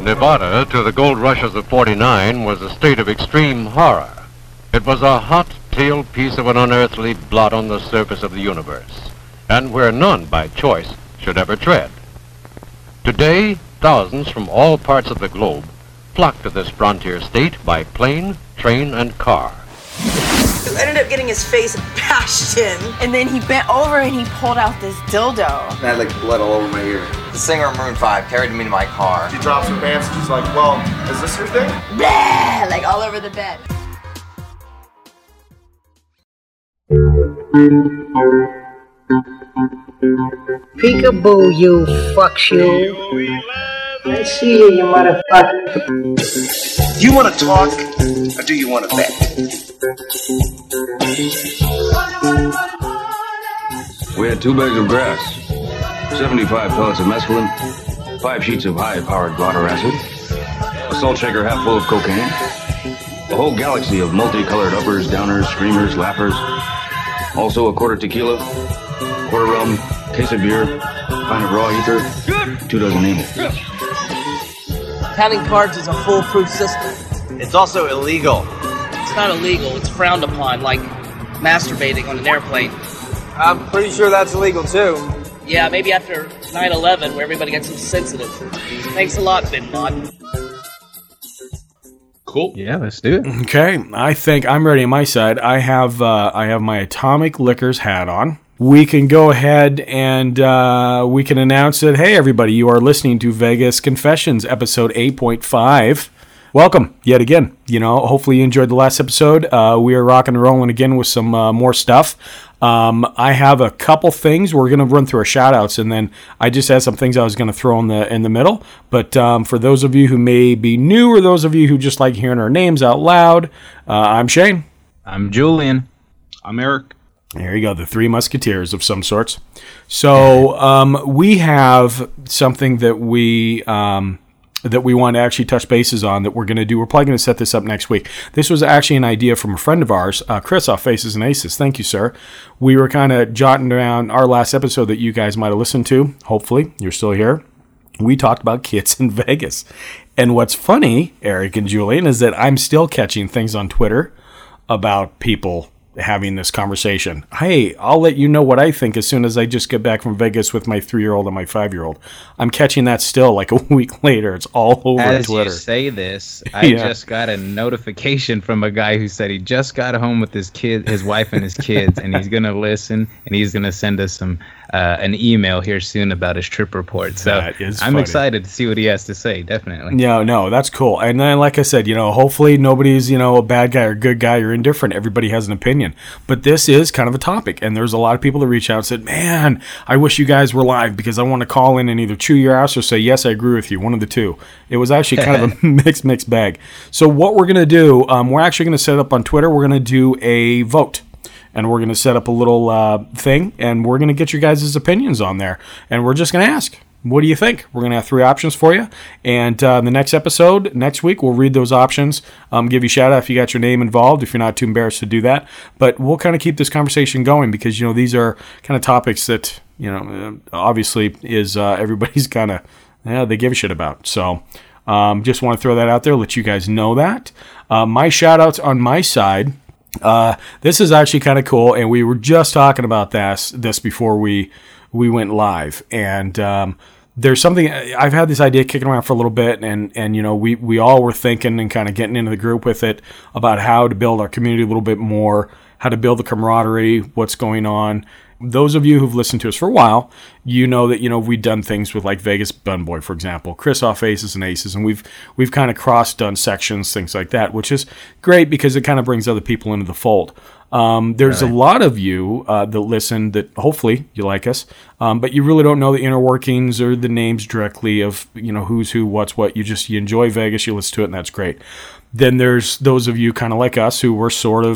Nevada, to the gold rushes of '49, was a state of extreme horror. It was a hot-tailed piece of an unearthly blot on the surface of the universe, and where none, by choice, should ever tread. Today, thousands from all parts of the globe flock to this frontier state by plane, train, and car. He ended up getting his face bashed in. And then he bent over and he pulled out this dildo. I had like blood all over my ear. The singer of Maroon 5 carried me to my car. She drops her pants and she's like, well, is this your thing? Blah! Like all over the bed. Peekaboo, you fuck you. I see you, you motherfucker. Do you want to talk or do you want to bet? We had 2 bags of grass, 75 pellets of mescaline, 5 sheets of high-powered blotter acid, a salt shaker half full of cocaine, a whole galaxy of multicolored uppers, downers, screamers, lappers, also a quarter tequila, quarter rum, case of beer, pint of raw ether, 2 dozen angels. Counting cards is a foolproof system. It's also illegal. It's not illegal, it's frowned upon, like masturbating on an airplane. I'm pretty sure that's illegal too. Yeah, maybe after 9/11 where everybody gets so sensitive. Thanks a lot, Bin Laden. Cool. Yeah, let's do it. Okay, I think I'm ready on my side. I have my Atomic Liquors hat on. We can go ahead and we can announce that, hey, everybody, you are listening to Vegas Confessions, episode 8.5. Welcome, yet again. You know, hopefully you enjoyed the last episode. We are rocking and rolling again with some more stuff. I have a couple things. We're going to run through our shout-outs, and then I just had some things I was going to throw in the middle. But for those of you who may be new, or those of you who just like hearing our names out loud, I'm Shane. I'm Julian. I'm Eric. There you go, the 3 Musketeers of some sorts. So we have something that we want to actually touch bases on that we're going to do. We're probably going to set this up next week. This was actually an idea from a friend of ours, Chris off Faces and Aces. Thank you, sir. We were kind of jotting around our last episode that you guys might have listened to. Hopefully, you're still here. We talked about kids in Vegas. And what's funny, Eric and Julian, is that I'm still catching things on Twitter about people having this conversation. Hey, I'll let you know what I think as soon as I just get back from Vegas with my 3-year-old and my 5-year-old. I'm catching that still like a week later. It's all over Twitter. As you say this, I just got a notification from a guy who said he just got home with his wife and his kids, and he's going to listen, and he's going to send us an email here soon about his trip report. So I'm excited to see what he has to say, definitely. No, that's cool. And then, like I said, hopefully nobody's, a bad guy or good guy or indifferent. Everybody has an opinion. But this is kind of a topic, and there's a lot of people that reach out and said, man, I wish you guys were live because I want to call in and either chew your ass or say, yes, I agree with you, one of the two. It was actually kind of a mixed bag. So what we're going to do, we're actually going to set up on Twitter, we're going to do a vote. And we're going to set up a little thing, and we're going to get your guys' opinions on there. And we're just going to ask, what do you think? We're going to have 3 options for you. And the next episode, next week, we'll read those options, give you a shout-out if you got your name involved, if you're not too embarrassed to do that. But we'll kind of keep this conversation going because, these are kind of topics that, obviously is everybody's kind of, they give a shit about. So just want to throw that out there, let you guys know that. My shout-outs on my side. This is actually kind of cool, and we were just talking about this before we went live. And there's something I've had this idea kicking around for a little bit, and we all were thinking and kind of getting into the group with it about how to build our community a little bit more, how to build the camaraderie, what's going on. Those of you who've listened to us for a while, you know that we've done things with like Vegas Bun Boy, for example, Chris off Aces and Aces, and we've kind of done sections, things like that, which is great because it kind of brings other people into the fold. There's a lot of you that listen that hopefully you like us, but you really don't know the inner workings or the names directly of who's who, what's what. You enjoy Vegas, you listen to it, and that's great. Then there's those of you kind of like us who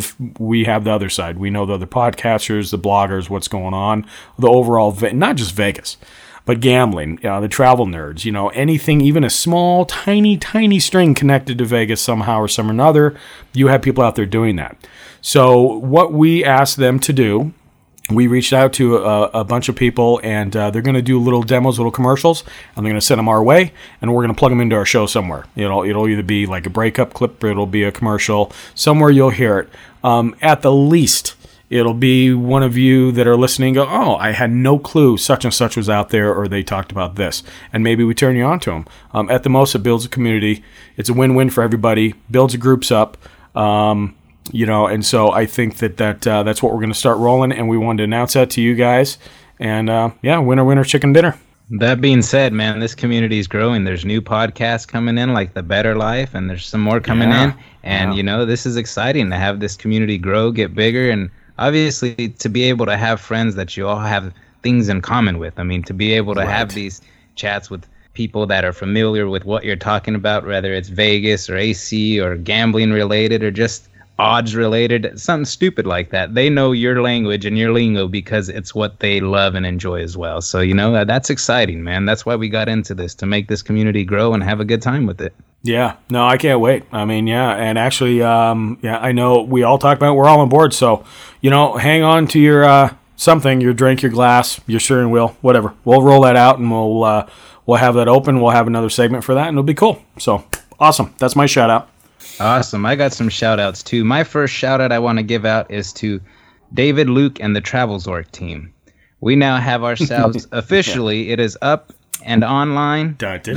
we have the other side. We know the other podcasters, the bloggers, what's going on, the overall, not just Vegas, but gambling, the travel nerds, anything, even a small, tiny string connected to Vegas somehow or some another, you have people out there doing that. So what we asked them to do we reached out to a bunch of people, and they're going to do little demos, little commercials, and they're going to send them our way, and we're going to plug them into our show somewhere. It'll either be like a breakup clip, or it'll be a commercial. Somewhere you'll hear it. At the least, it'll be one of you that are listening go, oh, I had no clue such and such was out there, or they talked about this. And maybe we turn you on to them. At the most, it builds a community. It's a win-win for everybody. Builds the groups up. And so I think that's what we're going to start rolling, and we wanted to announce that to you guys. And winner, winner, chicken dinner. That being said, man, this community is growing. There's new podcasts coming in, like The Better Life, and there's some more coming in. And, this is exciting to have this community grow, get bigger, and obviously to be able to have friends that you all have things in common with. I mean, to be able to have these chats with people that are familiar with what you're talking about, whether it's Vegas or AC or gambling related or just odds related, something stupid like that. They know your language and your lingo because it's what they love and enjoy as well. So, that's exciting, man. That's why we got into this, to make this community grow and have a good time with it. Yeah, no, I can't wait. I mean, and actually, I know we all talk about it. We're all on board. So, hang on to your something, your drink, your glass, your steering wheel, whatever. We'll roll that out, and we'll have that open. We'll have another segment for that, and it'll be cool. So, awesome. That's my shout out. Awesome. I got some shout outs too. My first shout out I want to give out is to David Luke and the Travelzork team. We now have ourselves officially, it is up and online,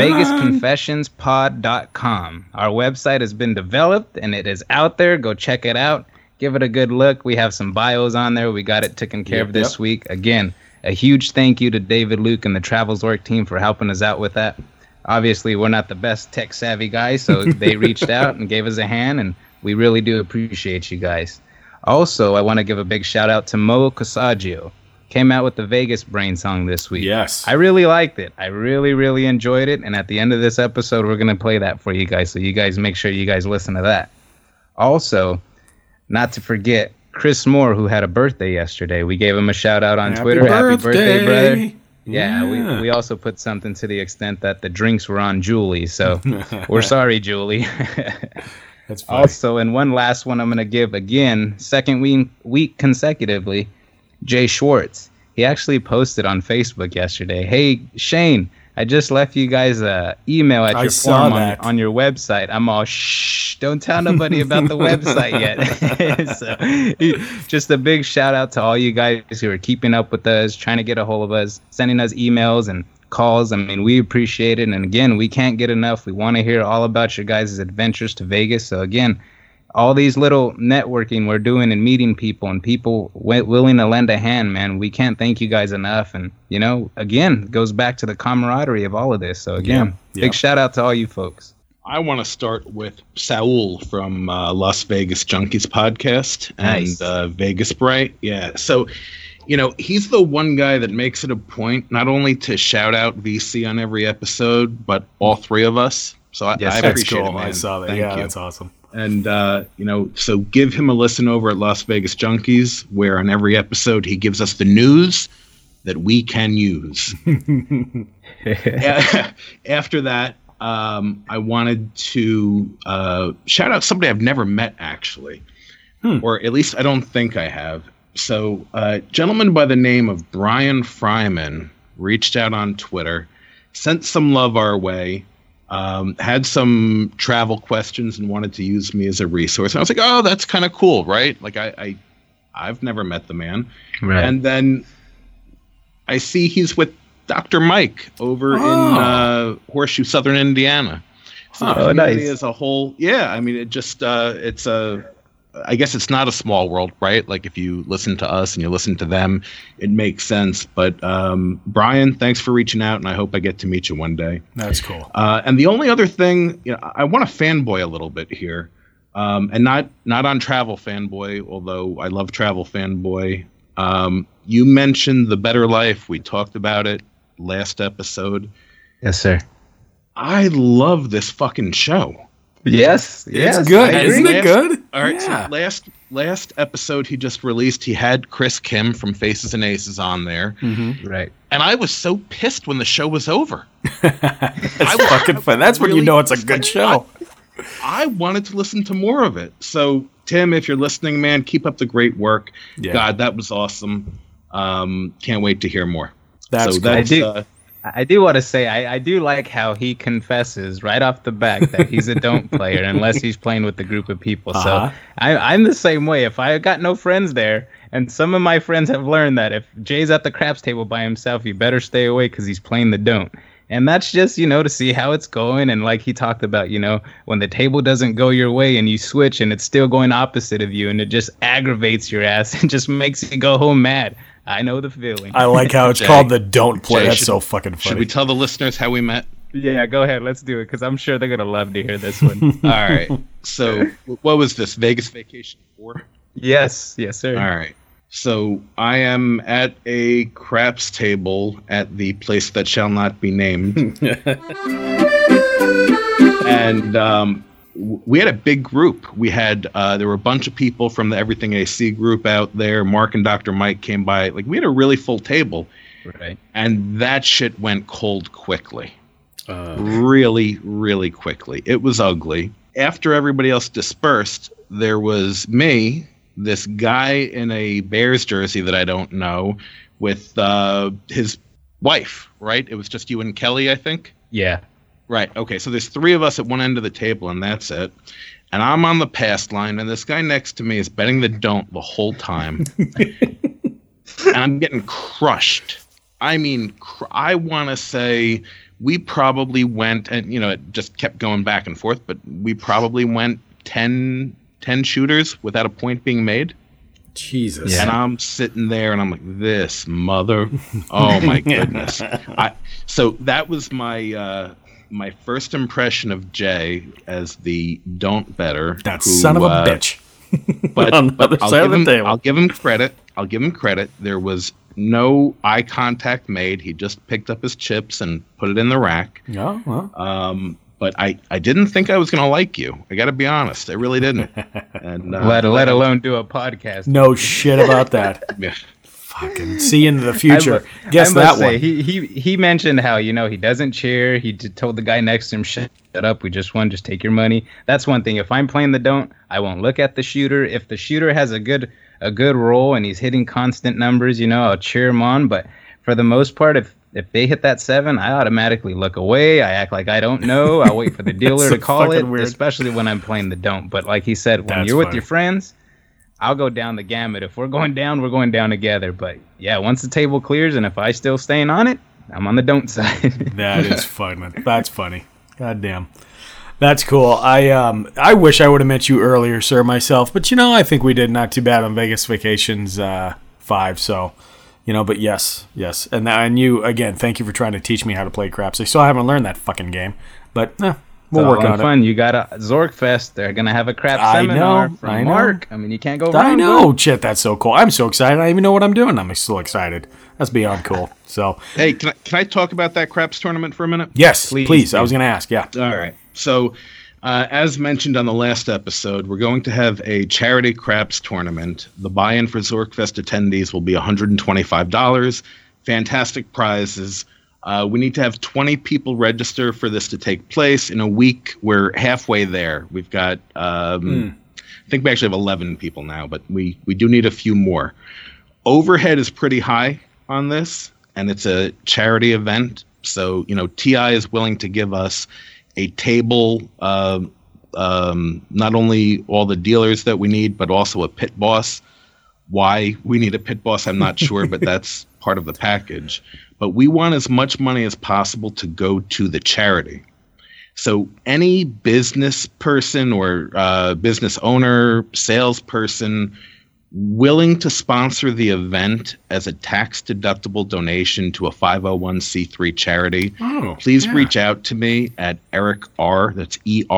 VegasConfessionsPod.com. Our website has been developed and it is out there. Go check it out. Give it a good look. We have some bios on there. We got it taken care of this week. Again, a huge thank you to David Luke and the Travelzork team for helping us out with that. Obviously, we're not the best tech-savvy guys, so they reached out and gave us a hand, and we really do appreciate you guys. Also, I want to give a big shout-out to Mo Casaggio. Came out with the Vegas Brain song this week. Yes. I really liked it. I really, really enjoyed it, and at the end of this episode, we're going to play that for you guys, so you guys make sure you guys listen to that. Also, not to forget, Chris Moore, who had a birthday yesterday. We gave him a shout-out on Twitter. Happy birthday, brother. Yeah, we also put something to the extent that the drinks were on Julie, so we're sorry, Julie. That's funny. Also, and one last one I'm going to give again, second week consecutively, Jay Schwartz. He actually posted on Facebook yesterday, hey, Shane, I just left you guys an email at your form on your website. I'm all, shh, don't tell nobody about the website yet. So, just a big shout out to all you guys who are keeping up with us, trying to get a hold of us, sending us emails and calls. I mean, we appreciate it. And again, we can't get enough. We want to hear all about your guys' adventures to Vegas. So again, all these little networking we're doing and meeting people and people willing to lend a hand, man, we can't thank you guys enough. And, again, it goes back to the camaraderie of all of this. So, again, big shout out to all you folks. I want to start with Saul from Las Vegas Junkies podcast and Vegas Bright. Yeah. So, he's the one guy that makes it a point not only to shout out VC on every episode, but all three of us. So I appreciate it, man. I saw that. Thank you. That's awesome. And, so give him a listen over at Las Vegas Junkies, where on every episode he gives us the news that we can use. After that, I wanted to shout out somebody I've never met, actually, or at least I don't think I have. So a gentleman by the name of Brian Fryman reached out on Twitter, sent some love our way. Had some travel questions and wanted to use me as a resource. And I was like, oh, that's kind of cool, right? Like I've never met the man. Right. And then I see he's with Dr. Mike over in Horseshoe, Southern Indiana. So nice. As a whole, I mean, it just I guess it's not a small world, right? Like if you listen to us and you listen to them, it makes sense. But Brian, thanks for reaching out, and I hope I get to meet you one day. That's cool. And the only other thing, I want to fanboy a little bit here, and not on Travel Fanboy, although I love Travel Fanboy. You mentioned The Better Life. We talked about it last episode. Yes, sir. I love this fucking show. Yes, it's good. Isn't it good? All right. Yeah. So last episode he just released, he had Chris Kim from Faces and Aces on there, right? And I was so pissed when the show was over. It's fucking fun. That's when you know it's a good show. I wanted to listen to more of it. So Tim, if you're listening, man, keep up the great work. Yeah. God, that was awesome. Can't wait to hear more. That's cool. I do want to say I do like how he confesses right off the back that he's a don't player unless he's playing with a group of people. So I'm the same way. If I got no friends there, and some of my friends have learned that if Jay's at the craps table by himself, you better stay away because he's playing the don't. And that's just, to see how it's going. And like he talked about, when the table doesn't go your way and you switch and it's still going opposite of you and it just aggravates your ass and just makes you go home mad. I know the feeling. I like how it's called the don't play. That's so fucking funny. Should we tell the listeners how we met? Yeah, go ahead. Let's do it because I'm sure they're going to love to hear this one. All right. So what was this? Vegas Vacation 4? Yes, sir. All right. So I am at a craps table at the place that shall not be named. And we had a big group. We had there were a bunch of people from the Everything AC group out there. Mark and Dr. Mike came by. Like, we had a really full table. Right. And that shit went cold quickly. Really, really quickly. It was ugly. After everybody else dispersed, there was me, this guy in a Bears jersey that I don't know, with his wife, right? It was just you and Kelly, I think? Yeah. Right. Okay. So there's 3 of us at one end of the table, and that's it. And I'm on the pass line, and this guy next to me is betting the don't the whole time. And I'm getting crushed. I mean, I want to say we probably went, and it just kept going back and forth, but we probably went 10 shooters without a point being made. Jesus. And I'm sitting there and I'm like, this mother. Oh my goodness. So that was my first impression of Jay as the don't better. That son of a bitch. But on the other side of the table. I'll give him credit. There was no eye contact made. He just picked up his chips and put it in the rack. Oh, well. But I didn't think I was going to like you. I got to be honest. I really didn't. And let alone do a podcast. No shit about that. Yeah. Fucking see into the future. Guess that one. He mentioned how, he doesn't cheer. He told the guy next to him, shut up. We just won. Just take your money. That's one thing. If I'm playing the don't, I won't look at the shooter. If the shooter has a good roll and he's hitting constant numbers, I'll cheer him on. But for the most part, if they hit that 7, I automatically look away. I act like I don't know. I'll wait for the dealer to call it, weird. Especially when I'm playing the don't. But like he said, when you're with your friends, I'll go down the gamut. If we're going down, we're going down together. But yeah, once the table clears and if I still staying on it, I'm on the don't side. That is fun. That's funny. God damn. That's cool. I wish I would have met you earlier, sir, myself. But, I think we did not too bad on Vegas Vacations 5. So... but yes. And you, again, thank you for trying to teach me how to play craps. I still haven't learned that fucking game, but we'll work on it. Fun. You got a Zorkfest. They're going to have a crap seminar from Mark. I mean, you can't go wrong. I know. Shit, that's so cool. I'm so excited. I don't even know what I'm doing. I'm still excited. That's beyond cool. So, hey, can I talk about that craps tournament for a minute? Yes, please. I was going to ask, yeah. All right. So... as mentioned on the last episode, we're going to have a charity craps tournament. The buy-in for Zorkfest attendees will be $125. Fantastic prizes. We need to have 20 people register for this to take place. In a week, we're halfway there. We've got, I think we actually have 11 people now, but we do need a few more. Overhead is pretty high on this, and it's a charity event. So, TI is willing to give us a table, not only all the dealers that we need, but also a pit boss. Why we need a pit boss, I'm not sure, but that's part of the package. But we want as much money as possible to go to the charity. So any business person or business owner, salesperson willing to sponsor the event as a tax-deductible donation to a 501c3 charity, please reach out to me at Eric R. That's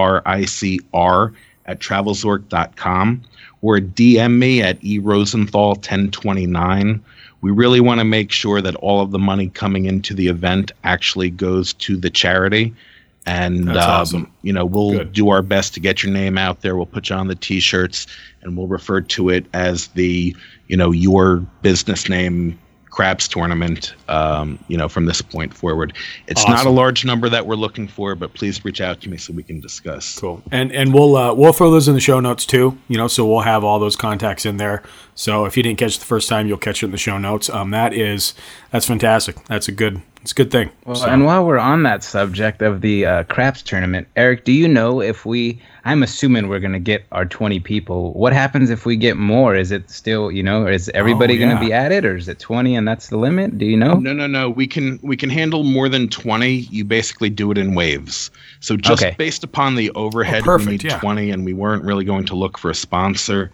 ERICR at travelzork.com, or DM me at erosenthal1029. We really want to make sure that all of the money coming into the event actually goes to the charity. And, awesome. We'll do our best to get your name out there. We'll put you on the T-shirts, and we'll refer to it as the, your business name craps tournament, from this point forward. It's Awesome. not a large number that we're looking for, but please reach out to me so we can discuss. Cool. And we'll throw those in the show notes too, so we'll have all those contacts in there. So if you didn't catch it the first time, you'll catch it in the show notes. That's fantastic. It's a good thing. Well, and while we're on that subject of the craps tournament, Eric, do you know if I'm assuming we're going to get our 20 people. What happens if we get more? Is it still, is everybody going to be at it, or is it 20 and that's the limit? Do you know? No. We can handle more than 20. You basically do it in waves. So just based upon the overhead, we need 20, and we weren't really going to look for a sponsor.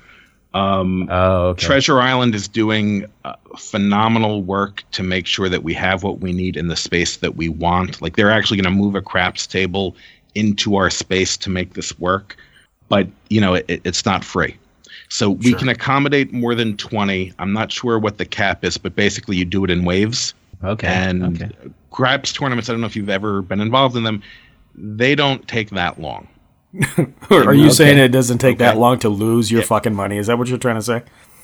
Treasure Island is doing phenomenal work to make sure that we have what we need in the space that we want. Like, they're actually going to move a craps table into our space to make this work, but it's not free. So we can accommodate more than 20. I'm not sure what the cap is, but basically you do it in waves. Craps tournaments, I don't know if you've ever been involved in them, they don't take that long. Are you saying it doesn't take that long to lose your fucking money? Is that what you're trying to say?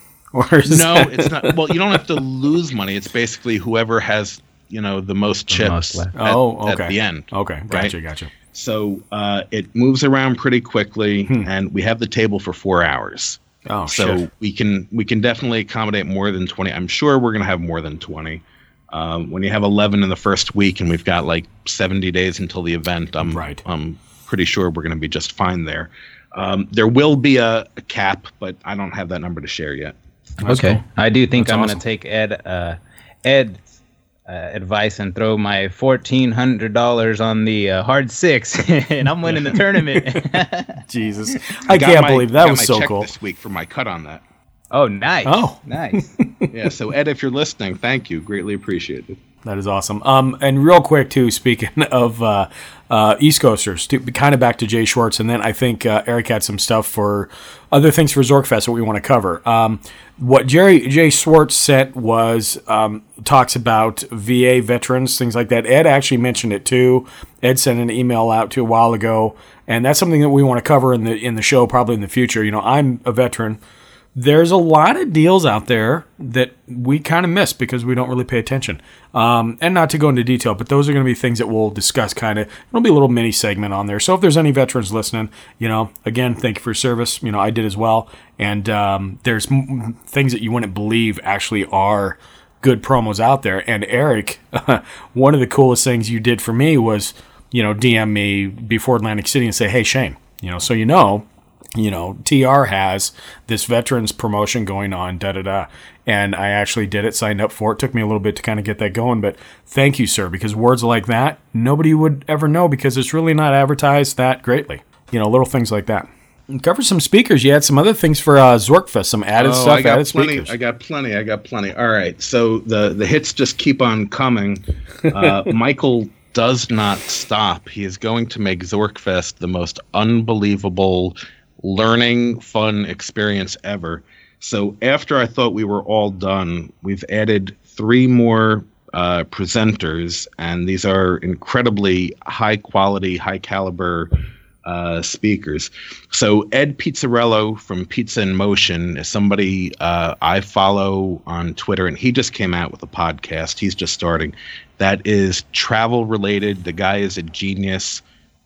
It's not. Well, you don't have to lose money. It's basically whoever has, the most chips at the end. Okay, gotcha. So it moves around pretty quickly, and we have the table for 4 hours. Oh, so shit. we can definitely accommodate more than 20. I'm sure we're going to have more than 20. When you have 11 in the first week, and we've got like 70 days until the event, I'm pretty sure we're going to be just fine there. There will be a cap, but I don't have that number to share yet. That's cool. I do think I'm going to take Ed's advice and throw my $1,400 on the hard six, and I'm winning the tournament. Jesus, I can't believe that was so cool. This week for my cut on that. Oh, nice. Oh, nice. Yeah. So Ed, if you're listening, thank you. Greatly appreciated. That is awesome. And real quick too, speaking of East Coasters, kind of back to Jay Schwartz, and then I think Eric had some stuff for other things for Zorkfest that we want to cover. What Jay Schwartz sent was talks about VA veterans, things like that. Ed actually mentioned it too. Ed sent an email out to a while ago, and that's something that we want to cover in the show probably in the future. I'm a veteran. There's a lot of deals out there that we kind of miss because we don't really pay attention. And not to go into detail, but those are going to be things that we'll discuss kind of. It'll be a little mini segment on there. So if there's any veterans listening, again, thank you for your service. I did as well. And there's things that you wouldn't believe actually are good promos out there. And Eric, one of the coolest things you did for me was, DM me before Atlantic City and say, hey, Shane, TR has this veterans promotion going on, and I actually did it, signed up for it. Took me a little bit to kind of get that going, but thank you, sir, because words like that, nobody would ever know because it's really not advertised that greatly. Little things like that. And cover some speakers. You had some other things for Zorkfest, some added stuff, added speakers. I got plenty. All right, so the hits just keep on coming. Michael does not stop. He is going to make Zorkfest the most unbelievable learning, fun experience ever. So after I thought we were all done, we've added 3 more presenters, and these are incredibly high quality, high caliber speakers. So Ed Pizzarello from Pizza in Motion is somebody I follow on Twitter, and he just came out with a podcast. He's just starting. That is travel related. The guy is a genius.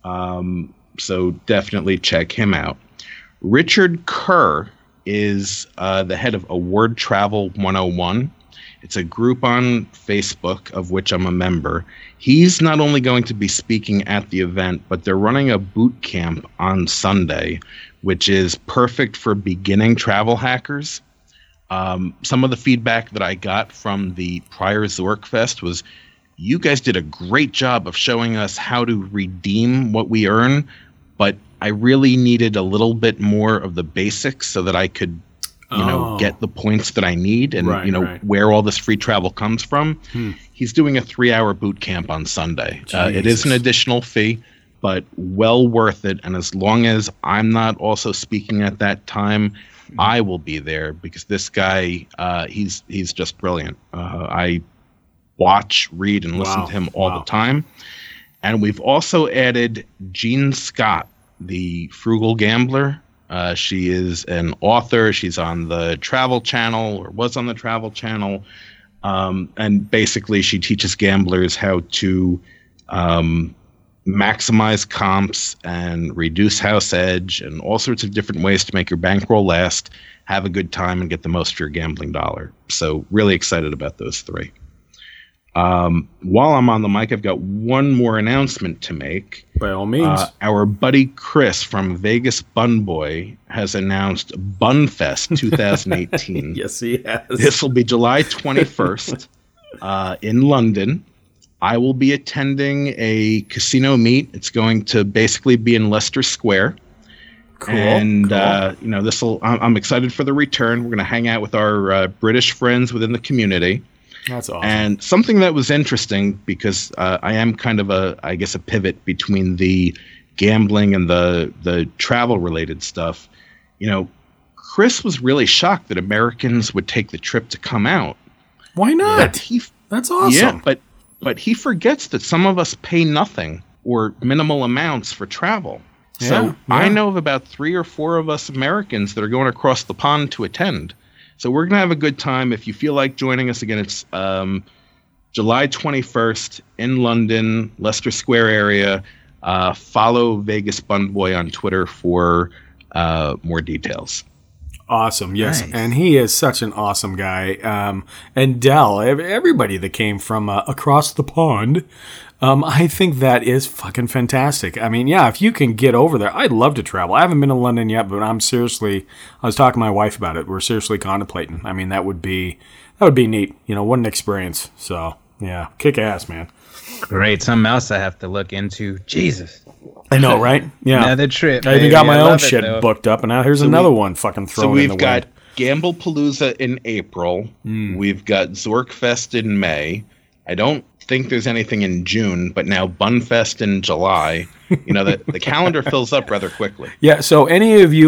So definitely check him out. Richard Kerr is the head of Award Travel 101. It's a group on Facebook of which I'm a member. He's not only going to be speaking at the event, but they're running a boot camp on Sunday, which is perfect for beginning travel hackers. Some of the feedback that I got from the prior Zorkfest was, you guys did a great job of showing us how to redeem what we earn, but I really needed a little bit more of the basics so that I could, get the points that I need and, where all this free travel comes from. He's doing a 3-hour boot camp on Sunday. It is an additional fee, but well worth it. And as long as I'm not also speaking at that time, I will be there because this guy, he's just brilliant. I watch, read, and listen to him all the time. And we've also added Jean Scott, the Frugal Gambler. She is an author. She's on the Travel Channel, or was on the Travel Channel. And basically, she teaches gamblers how to maximize comps and reduce house edge and all sorts of different ways to make your bankroll last, have a good time, and get the most for your gambling dollar. So really excited about those three. While I'm on the mic, I've got one more announcement to make. By all means. Our buddy Chris from Vegas Bun Boy has announced Bunfest 2018. Yes, he has. This will be July 21st in London. I will be attending a casino meet. It's going to basically be in Leicester Square. Cool. And, cool. I'm excited for the return. We're going to hang out with our British friends within the community. That's awesome. And something that was interesting, because I am kind of a pivot between the gambling and the travel related stuff. Chris was really shocked that Americans would take the trip to come out. Why not? That's awesome. Yeah, but he forgets that some of us pay nothing or minimal amounts for travel. So I know of about 3 or 4 of us Americans that are going across the pond to attend. So we're going to have a good time. If you feel like joining us again, it's July 21st in London, Leicester Square area. Follow Vegas Bun Boy on Twitter for more details. Awesome, yes. Nice. And he is such an awesome guy. And Dell, everybody that came from across the pond, I think that is fucking fantastic. I mean, yeah, if you can get over there, I'd love to travel. I haven't been to London yet, but I was talking to my wife about it. We're seriously contemplating. I mean, that would be neat. What an experience. So, yeah, kick ass, man. Great. Something else I have to look into. Jesus. I know, right? Yeah. Another trip. I even baby. got my I own love it, shit though. booked up, and now here's another one fucking thrown in the So we've got wind. Gamblepalooza in April. We've got Zorkfest in May. I don't think there's anything in June, but now Bunfest in July. The calendar fills up rather quickly. Yeah, so any of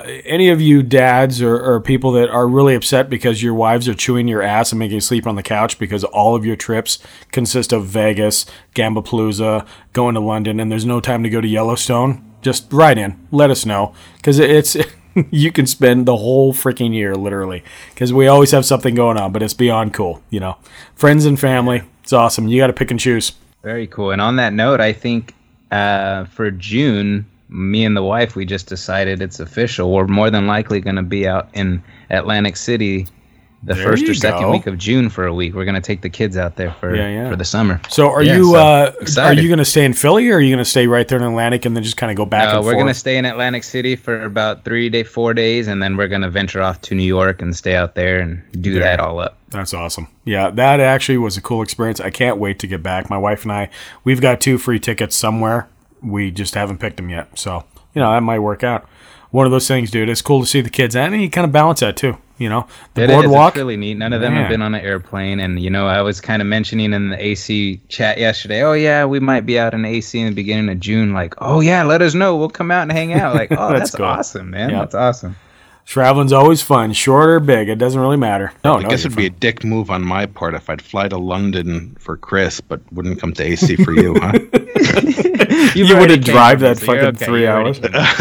you dads or people that are really upset because your wives are chewing your ass and making you sleep on the couch because all of your trips consist of Vegas, Gamblepalooza, going to London, and there's no time to go to Yellowstone, just write in. Let us know, because it's you can spend the whole freaking year, literally, because we always have something going on, but it's beyond cool, Friends and family, it's awesome. You got to pick and choose. Very cool. And on that note, I think for June, me and the wife, we just decided it's official. We're more than likely going to be out in Atlantic City the There first you or second go. week of June for a week. We're going to take the kids out there for the summer. So are you going to stay in Philly, or are you going to stay right there in Atlantic and then just kind of go back and forth? We're going to stay in Atlantic City for about 4 days, and then we're going to venture off to New York and stay out there and do that all up. That's awesome. Yeah, that actually was a cool experience. I can't wait to get back. My wife and I, we've got 2 free tickets somewhere. We just haven't picked them yet. So, that might work out. One of those things, dude. It's cool to see the kids, and you kind of balance that too. The boardwalk. It's really neat. None of them have been on an airplane, and I was kind of mentioning in the AC chat yesterday. Oh yeah, we might be out in AC in the beginning of June. Like, oh yeah, let us know. We'll come out and hang out. Like, oh, that's cool. awesome, man. Yep. That's awesome. Traveling's always fun, short or big. It doesn't really matter. I guess it'd be a dick move on my part if I'd fly to London for Chris, but wouldn't come to AC for you, huh? You wouldn't drive that fucking 3 hours.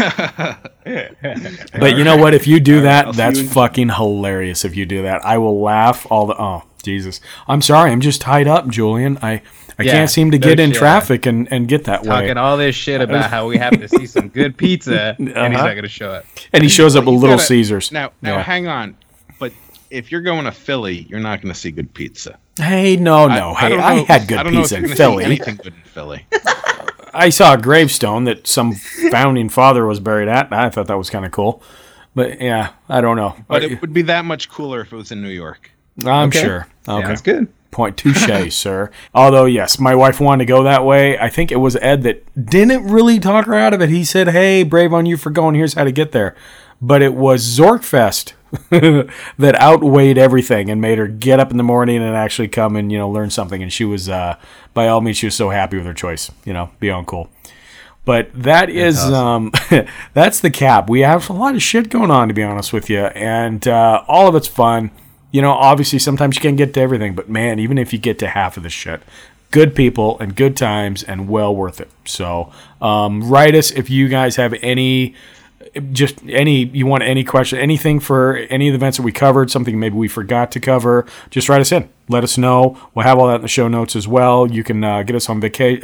But you know what? If you do that, that's fucking hilarious. If you do that, I will laugh all the. Oh, Jesus! I'm sorry. I'm just tied up, Julian. I can't seem to get in traffic and get that way. Talking all this shit about how we have to see some good pizza, and he's not going to show up. And he shows up with Little Caesars. Now, hang on. But if you're going to Philly, you're not going to see good pizza. Hey, no. I had good pizza in Philly. Anything good in Philly? I saw a gravestone that some founding father was buried at. I thought that was kind of cool. But yeah, I don't know. But it would be that much cooler if it was in New York. I'm sure. Okay. That's good. Point touche, sir. Although, yes, my wife wanted to go that way. I think it was Ed that didn't really talk her out of it. He said, hey, brave on you for going. Here's how to get there. But it was Zorkfest that outweighed everything and made her get up in the morning and actually come and, learn something. And she was, by all means, she was so happy with her choice, beyond cool. But that is, awesome. That's the cap. We have a lot of shit going on, to be honest with you. And all of it's fun. Obviously sometimes you can't get to everything, but man, even if you get to half of the shit, good people and good times and well worth it. So write us if you guys have any just you want any question, anything for any of the events that we covered, something maybe we forgot to cover, just write us in. Let us know. We'll have all that in the show notes as well. You can get us on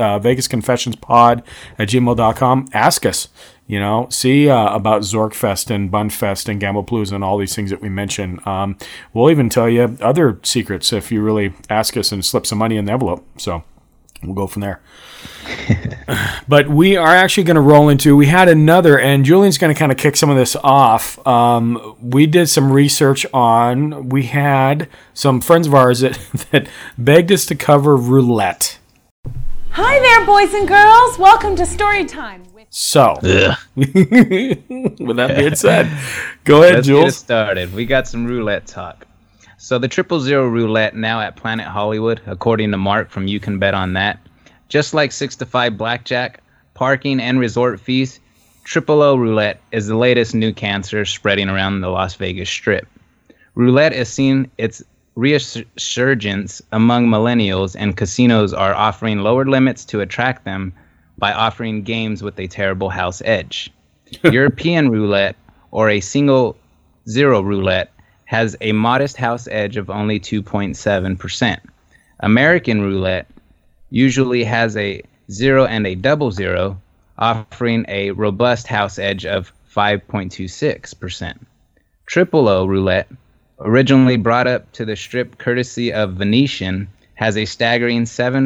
VegasConfessionspod@gmail.com. Ask us, see about Zorkfest and Bunfest and Gamblepalooza and all these things that we mentioned. We'll even tell you other secrets if you really ask us and slip some money in the envelope. So we'll go from there. But we are actually going to roll into, we had another, and Julian's going to kind of kick some of this off. We did some research we had some friends of ours that begged us to cover roulette. Hi there, boys and girls. Welcome to Story Time. So, with that being said, go ahead, Jules. Let's get it started. We got some roulette talk. So the 000 roulette now at Planet Hollywood, according to Mark from You Can Bet on That. Just like 6 to 5 blackjack, parking, and resort fees, 000 roulette is the latest new cancer spreading around the Las Vegas Strip. Roulette is seen its resurgence among millennials, and casinos are offering lower limits to attract them by offering games with a terrible house edge. European roulette, or a single zero roulette, has a modest house edge of only 2.7%. American roulette usually has a 0 and a 00, offering a robust house edge of 5.26%. 000 roulette, originally brought up to the Strip courtesy of Venetian, has a staggering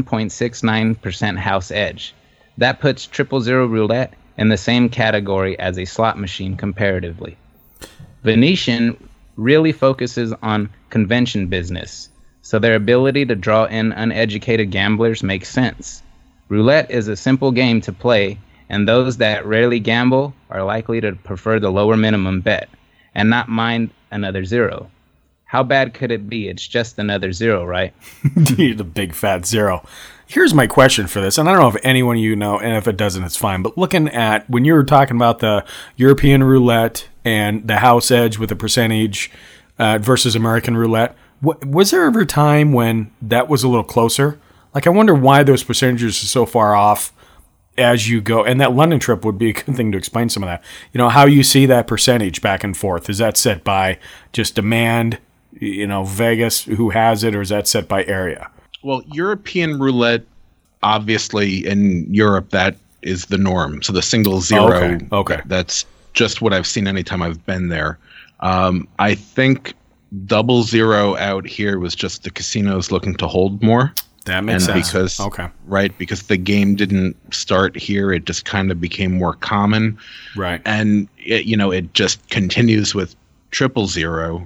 7.69% house edge. That puts 000 roulette in the same category as a slot machine comparatively. Venetian really focuses on convention business, so their ability to draw in uneducated gamblers makes sense. Roulette is a simple game to play, and those that rarely gamble are likely to prefer the lower minimum bet and not mind another zero. How bad could it be? It's just another zero, right? The big fat zero. Here's my question for this, and I don't know if anyone you know, and if it doesn't, it's fine. But looking at, when you were talking about the European roulette and the house edge with the percentage versus American roulette, was there ever a time when that was a little closer? Like, I wonder why those percentages are so far off as you go. And that London trip would be a good thing to explain some of that. How you see that percentage back and forth. Is that set by just demand, Vegas, who has it, or is that set by area? Well, European roulette, obviously in Europe, that is the norm. So the single zero, okay. That's just what I've seen anytime I've been there. I think 00 out here was just the casinos looking to hold more. That makes sense. Because the game didn't start here, it just kind of became more common. Right. And it just continues with 000.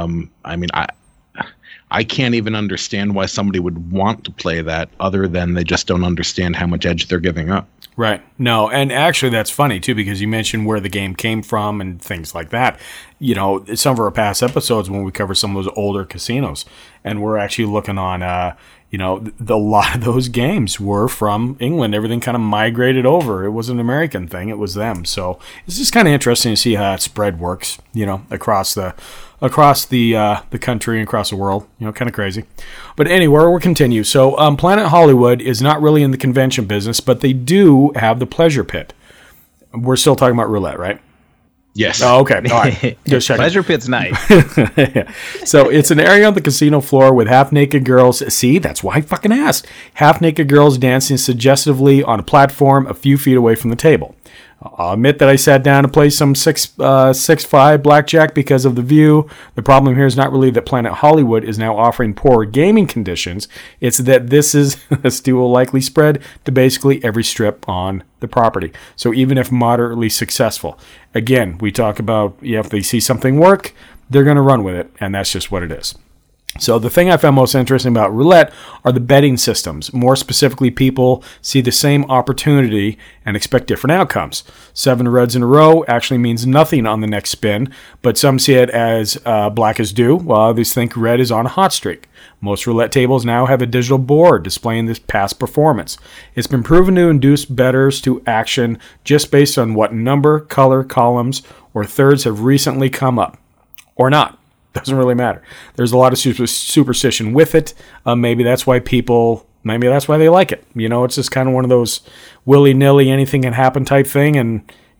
I can't even understand why somebody would want to play that, other than they just don't understand how much edge they're giving up. Right. No, and actually that's funny too, because you mentioned where the game came from and things like that. Some of our past episodes when we cover some of those older casinos, and we're actually looking on, a lot of those games were from England. Everything kind of migrated over. It wasn't an American thing. It was them. So it's just kind of interesting to see how that spread works, across the country and across the world. Kind of crazy. But anyway, we'll continue. So Planet Hollywood is not really in the convention business, but they do have the pleasure pit. We're still talking about roulette, right? Yes. Oh, okay. All right. Just checking. Pleasure pit's nice. Yeah. So it's an area on the casino floor with half-naked girls. See, that's why I fucking asked. Half-naked girls dancing suggestively on a platform a few feet away from the table. I'll admit that I sat down to play some 6-5 blackjack because of the view. The problem here is not really that Planet Hollywood is now offering poor gaming conditions. It's that this will likely spread to basically every strip on the property. So even if moderately successful, again, we talk about if they see something work, they're going to run with it, and that's just what it is. So the thing I found most interesting about roulette are the betting systems. More specifically, people see the same opportunity and expect different outcomes. 7 reds in a row actually means nothing on the next spin, but some see it as black as dew, while others think red is on a hot streak. Most roulette tables now have a digital board displaying this past performance. It's been proven to induce bettors to action just based on what number, color, columns, or thirds have recently come up. Or not. Doesn't really matter. There's a lot of superstition with it. Maybe that's why they like it. It's just kind of one of those willy-nilly, anything can happen type thing. And,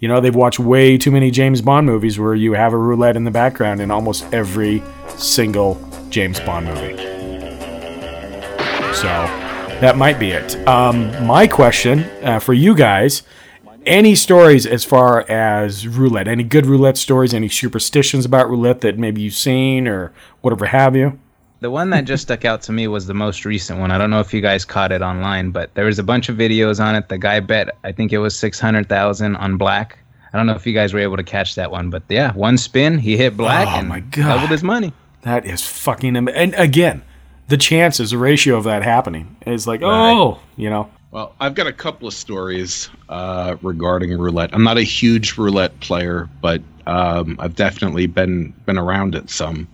You know, they've watched way too many James Bond movies where you have a roulette in the background in almost every single James Bond movie. So that might be it. My question for you guys, any stories as far as roulette? Any good roulette stories? Any superstitions about roulette that maybe you've seen or whatever have you? The one that just stuck out to me was the most recent one. I don't know if you guys caught it online, but there was a bunch of videos on it. The guy bet, I think it was 600,000 on black. I don't know if you guys were able to catch that one, but yeah, one spin, he hit black and doubled his money. That is fucking and again, the chances, the ratio of that happening is like, you know. Well, I've got a couple of stories regarding roulette. I'm not a huge roulette player, but I've definitely been around it some.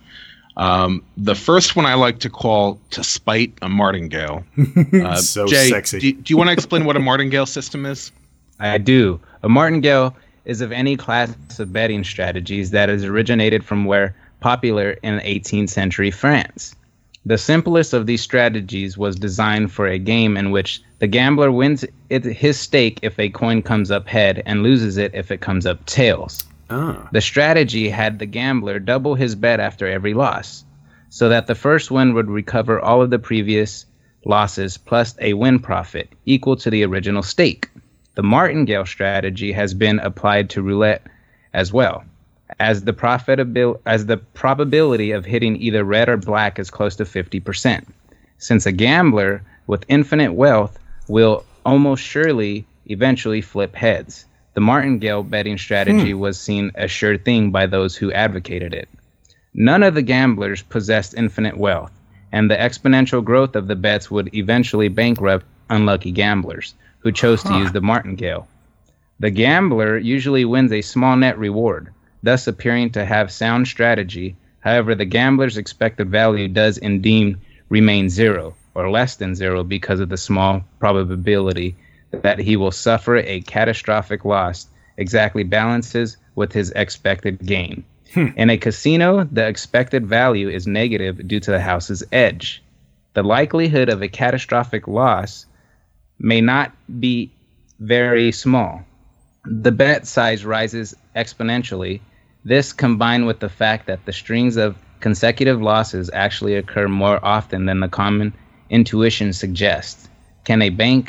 The first one I like to call To Spite a Martingale. So Jay, sexy. Do you want to explain what a martingale system is? I do. A martingale is of any class of betting strategies that has originated from where popular in 18th century France. The simplest of these strategies was designed for a game in which the gambler wins his stake if a coin comes up head and loses it if it comes up tails. The strategy had the gambler double his bet after every loss, so that the first win would recover all of the previous losses plus a win profit equal to the original stake. The martingale strategy has been applied to roulette as well, as the probability of hitting either red or black is close to 50%. Since a gambler with infinite wealth will almost surely eventually flip heads, the martingale betting strategy was seen as sure thing by those who advocated it. None of the gamblers possessed infinite wealth, and the exponential growth of the bets would eventually bankrupt unlucky gamblers who chose to use the martingale. The gambler usually wins a small net reward, thus appearing to have sound strategy. However, the gambler's expected value does indeed remain zero or less than zero because of the small probability that he will suffer a catastrophic loss exactly balances with his expected gain. In a casino, the expected value is negative due to the house's edge. The likelihood of a catastrophic loss may not be very small. The bet size rises exponentially. This, combined with the fact that the strings of consecutive losses actually occur more often than the common intuition suggests, can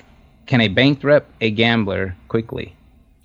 bankrupt a gambler quickly.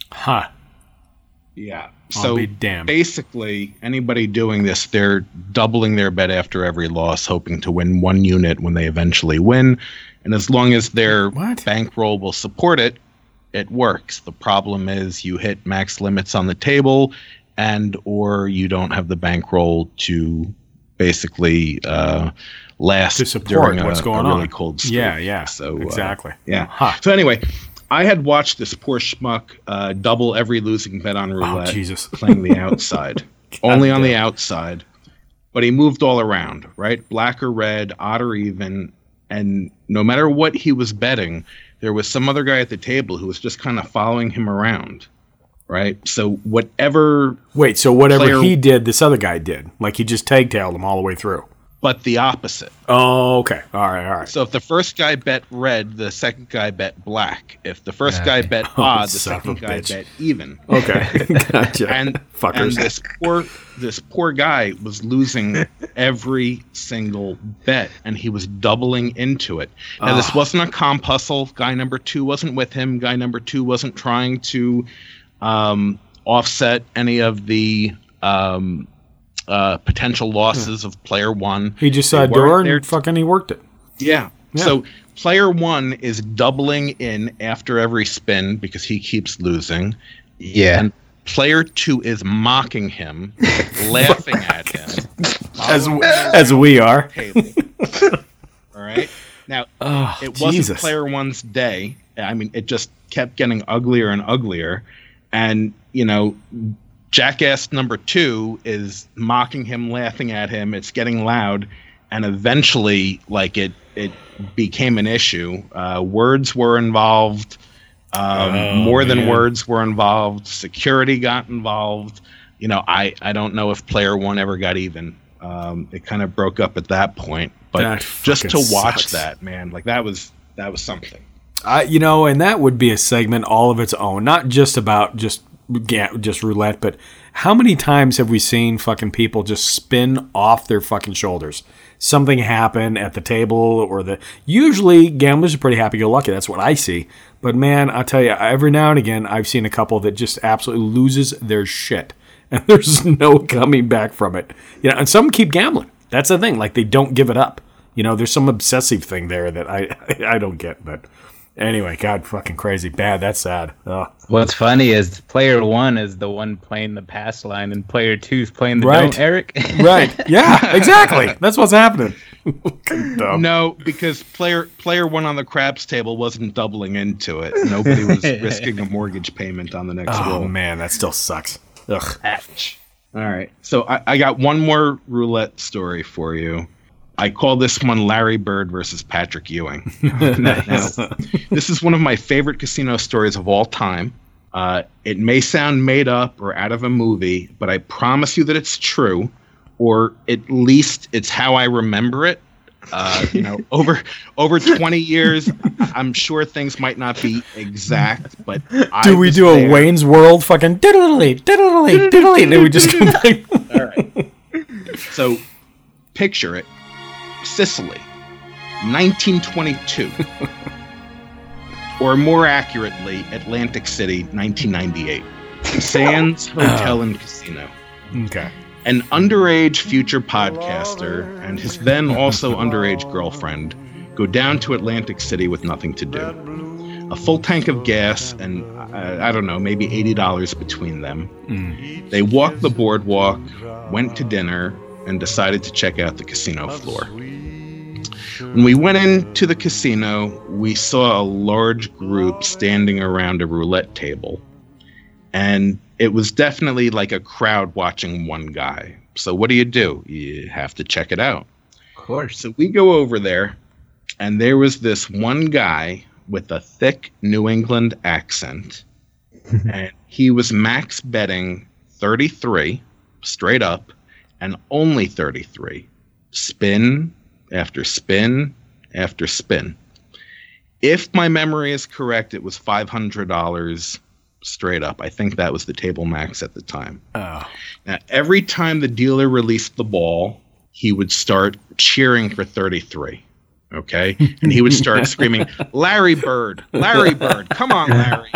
Yeah. I'll So be damned. basically, anybody doing this, they're doubling their bet after every loss, hoping to win one unit when they eventually win. And as long as their bankroll will support it, it works. The problem is you hit max limits on the table, and or you don't have the bankroll to basically last To support during what's going a really on. cold streak. Yeah. So Exactly. yeah. So anyway, I had watched this poor schmuck double every losing bet on roulette, Jesus. playing the outside, only on the outside. But he moved all around, right? Black or red, odd or even, and no matter what he was betting, there was some other guy at the table who was just kind of following him around, right? So whatever. Wait, so whatever player- he did, this other guy did. Like he just tag-tailed him all the way through. But the opposite. Oh, okay. All right. So if the first guy bet red, the second guy bet black. If the first guy bet odd, the son of second a guy bitch. bet even. Okay. Gotcha. And Fuckers. and this poor guy was losing every single bet, and he was doubling into it. Now this wasn't a comp hustle. Guy number 2 wasn't with him. Guy number 2 wasn't trying to offset any of the potential losses of player 1. He just saw a door and fucking he worked it. Yeah. So player 1 is doubling in after every spin because he keeps losing. Yeah. And player 2 is mocking him, laughing at him. As we are. All right. Now, it wasn't Jesus. player 1's day. I mean, it just kept getting uglier and uglier. And, you know, jackass number 2 is mocking him, laughing at him. It's getting loud. And eventually, like, it became an issue. Words were involved. More than words were involved. Security got involved. You know, I don't know if player 1 ever got even. It kind of broke up at that point. But That just to fucking watch sucks. that, man, like that was something. You know, and that would be a segment all of its own. Not just about just just roulette, but how many times have we seen fucking people just spin off their fucking shoulders? Something happened at the table or usually gamblers are pretty happy-go-lucky. That's what I see. But man, I'll tell you, every now and again, I've seen a couple that just absolutely loses their shit. And there's no coming back from it. And some keep gambling. That's the thing. Like, they don't give it up. There's some obsessive thing there that I don't get, but... Anyway, God, fucking crazy. Bad. That's sad. Ugh. What's funny is player 1 is the one playing the pass line, and player 2 is playing the don't, Eric. Right. Yeah, exactly. That's what's happening. No, because player 1 on the craps table wasn't doubling into it. Nobody was risking a mortgage payment on the next roll. Oh, man, that still sucks. Ugh. Ouch. All right. So I got one more roulette story for you. I call this one Larry Bird versus Patrick Ewing. Now, this is one of my favorite casino stories of all time. It may sound made up or out of a movie, but I promise you that it's true, or at least it's how I remember it. Over 20 years, I'm sure things might not be exact, but do we do a Wayne's World fucking diddly diddly diddly, and then we just come back? All right. So, picture it. Sicily, 1922. Or more accurately, Atlantic City, 1998. Sands Hotel and Casino. Okay. An underage future podcaster and his then also underage girlfriend go down to Atlantic City with nothing to do. A full tank of gas and, I don't know, maybe $80 between them. They walked the boardwalk, went to dinner, and decided to check out the casino floor. When we went into the casino, we saw a large group standing around a roulette table. And it was definitely like a crowd watching one guy. So what do? You have to check it out. Of course. So we go over there, and there was this one guy with a thick New England accent. And he was max betting 33, straight up, and only 33. Spin after spin after spin. If my memory is correct, it was $500 straight up. I think that was the table max at the time. Oh. Now, every time the dealer released the ball, he would start cheering for 33. Okay? And he would start screaming, Larry Bird, come on, Larry.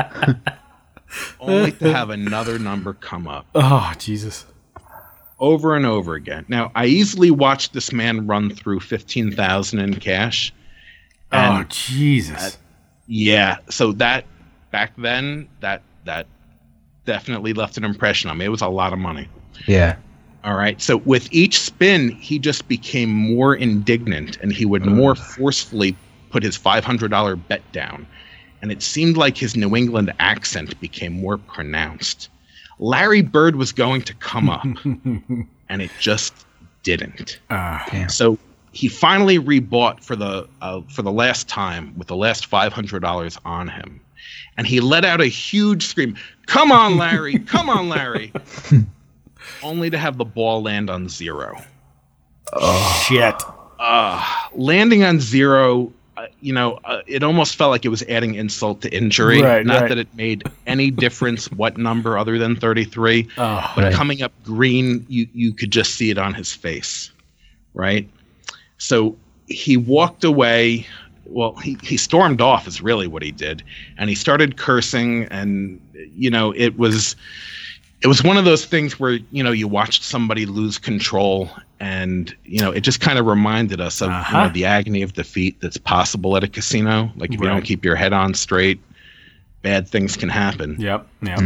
Only to have another number come up. Oh, Jesus. Over and over again. Now, I easily watched this man run through $15,000 in cash. Oh, Jesus. Yeah. So that back then, that definitely left an impression on me. It was a lot of money. Yeah. All right. So with each spin, he just became more indignant, and he would more forcefully put his $500 bet down. And it seemed like his New England accent became more pronounced. Larry Bird was going to come up, and it just didn't. So he finally rebought for the last time with the last $500 on him, and he let out a huge scream, "Come on, Larry! Come on, Larry!" Only to have the ball land on zero. Oh, shit! Landing on zero. It almost felt like it was adding insult to injury. Right, Not right. that it made any difference what number other than 33. But coming up green, you could just see it on his face, right? So he walked away. Well, he stormed off is really what he did. And he started cursing. And, it was one of those things where, you watched somebody lose control. And, it just kind of reminded us of the agony of defeat that's possible at a casino. Like, if you don't keep your head on straight, bad things can happen. Yep.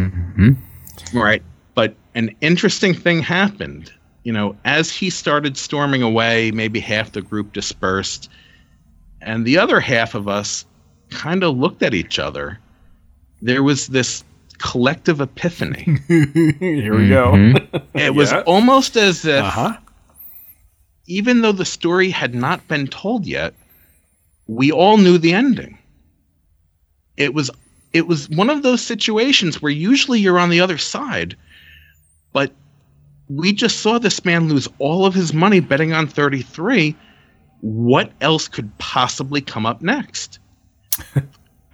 Right. But an interesting thing happened. As he started storming away, maybe half the group dispersed. And the other half of us kind of looked at each other. There was this collective epiphany. Here we go. It was almost as if... even though the story had not been told yet, we all knew the ending. It was one of those situations where usually you're on the other side, but we just saw this man lose all of his money betting on 33. What else could possibly come up next?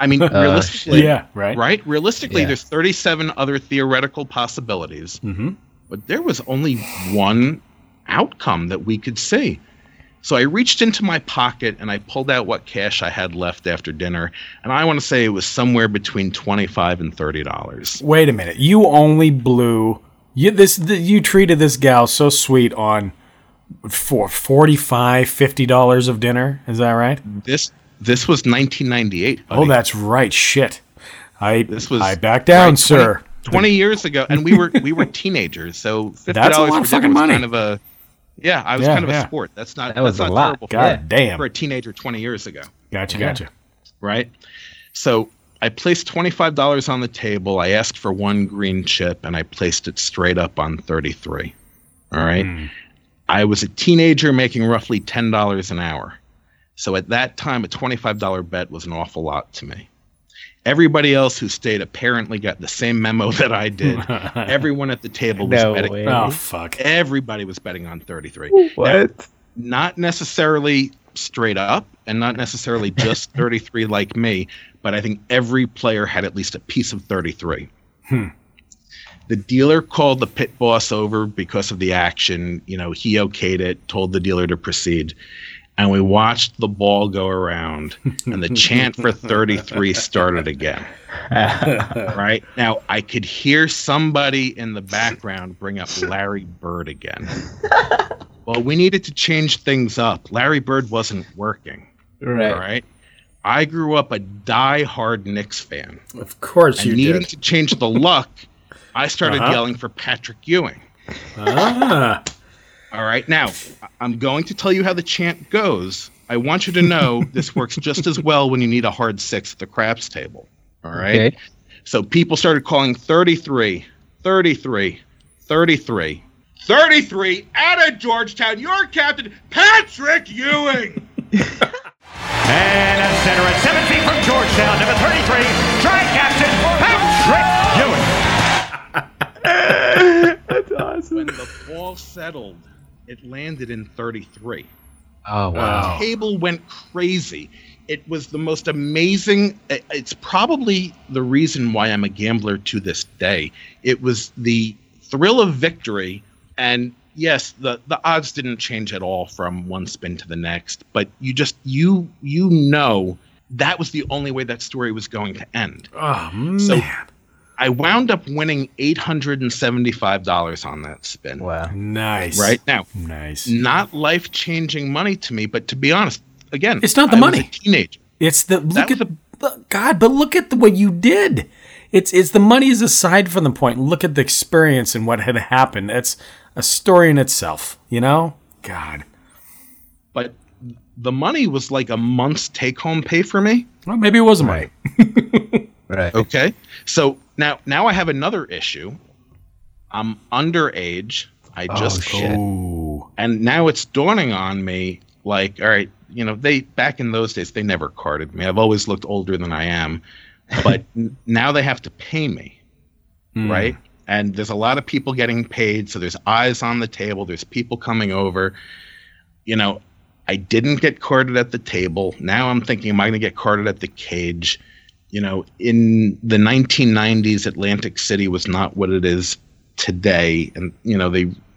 I mean, realistically, yeah, right. Right? Realistically, Yeah. there's 37 other theoretical possibilities, but there was only one outcome that we could see. So I reached into my pocket and I pulled out what cash I had left after dinner, and I want to say it was somewhere between $25 and $30. Wait a minute. You only blew you treated this gal so sweet on for $45, $50 of dinner. Is that right? This was 1998. Buddy. Oh, that's right. Shit. I back right, down, sir. 20 years ago, and we were teenagers, so $50 That's a lot of for dinner fucking was money. kind of a I was kind of a sport. That's not That was that's a not lot. terrible God damn. for a teenager 20 years ago. Gotcha. Right? So I placed $25 on the table. I asked for one green chip, and I placed it straight up on 33. All right? I was a teenager making roughly $10 an hour. So at that time, a $25 bet was an awful lot to me. Everybody else who stayed apparently got the same memo that I did. Everyone at the table was betting. way. Oh, fuck. Everybody was betting on 33. What? Now, not necessarily straight up and not necessarily just 33 like me, but I think every player had at least a piece of 33. The dealer called the pit boss over because of the action. You know, he okayed it, told the dealer to proceed. And we watched the ball go around, and the chant for 33 started again. Right? Now, I could hear somebody in the background bring up Larry Bird again. Well, we needed to change things up. Larry Bird wasn't working. Right. All right? I grew up a die-hard Knicks fan. Of course And you needing did. to change the luck, I started yelling for Patrick Ewing. All right. Now, I'm going to tell you how the chant goes. I want you to know this works just as well when you need a hard six at the craps table. All right. Okay. So people started calling 33, 33, 33, 33 out of Georgetown. Your captain, Patrick Ewing. And at center at 7 feet from Georgetown, number 33, try captain Patrick Ewing. That's awesome. When the ball settled, it landed in 33. Oh, wow. The table went crazy. It was the most amazing. It's probably the reason why I'm a gambler to this day. It was the thrill of victory. And yes, the odds didn't change at all from one spin to the next. But you know that was the only way that story was going to end. Oh, man. So I wound up winning $875 on that spin. Wow. Nice. Right now, nice. Not life-changing money to me, but to be honest, again, It's not the I money. was a teenager. It's the God, but look at what you did. It's the money is aside from the point. Look at the experience and what had happened. It's a story in itself, you know? God. But the money was like a month's take-home pay for me. Well, maybe it wasn't money. Right. Okay. So now I have another issue. I'm underage. I just shit. And now it's dawning on me, like, all right, you know, back in those days they never carded me. I've always looked older than I am, but now they have to pay me, right? And there's a lot of people getting paid, so there's eyes on the table. There's people coming over. You know, I didn't get carded at the table. Now I'm thinking, am I going to get carded at the cage? You know, in the 1990s, Atlantic City was not what it is today, and you know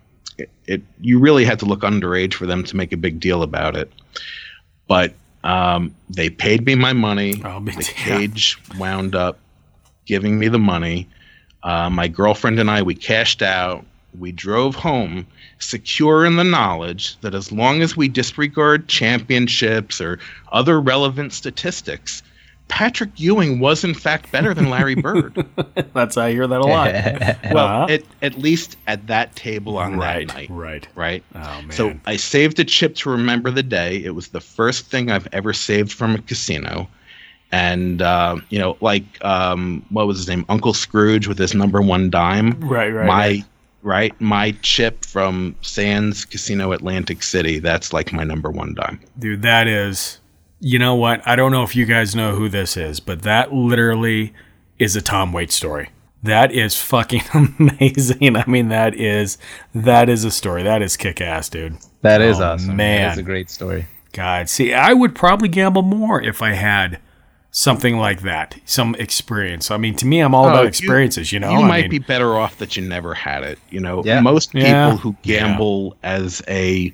you really had to look underage for them to make a big deal about it. But they paid me my money. The cage wound up giving me the money. My girlfriend and I, we cashed out. We drove home, secure in the knowledge that as long as we disregard championships or other relevant statistics, Patrick Ewing was in fact better than Larry Bird. That's I hear that a lot. Well, at least at that table on that night. Right. Oh man. So I saved a chip to remember the day. It was the first thing I've ever saved from a casino. And you know, like what was his name? Uncle Scrooge with his number one dime. Right. My chip from Sands Casino Atlantic City. That's like my number one dime. Dude, that is. You know what? I don't know if you guys know who this is, but that literally is a Tom Waits story. That is fucking amazing. I mean, that is a story. That is kick-ass, dude. That is awesome. Man. That's a great story. God, see, I would probably gamble more if I had something like that, some experience. I mean, to me, I'm all about experiences, you know? You might be better off that you never had it. You know, most people who gamble as a